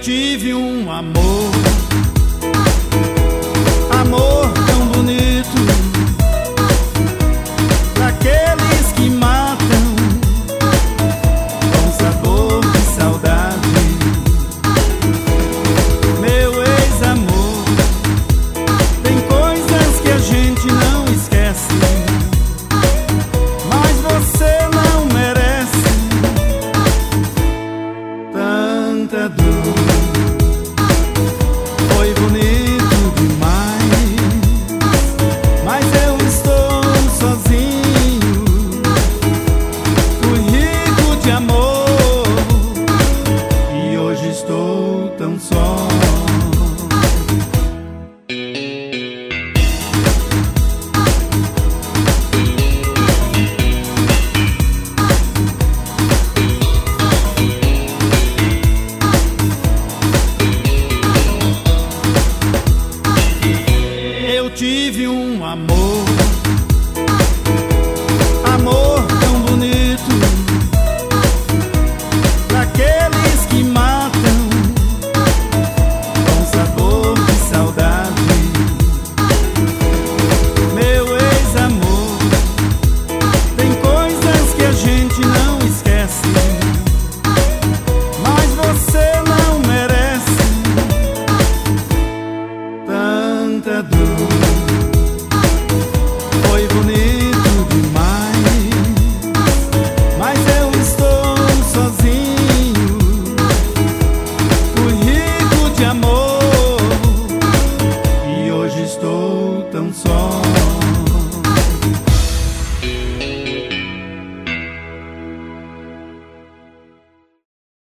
tive um amor, amor tão bonito, daqueles que matam com sabor de saudade. Meu ex-amor, tem coisas que a gente não esquece, mas você não merece tanta dor.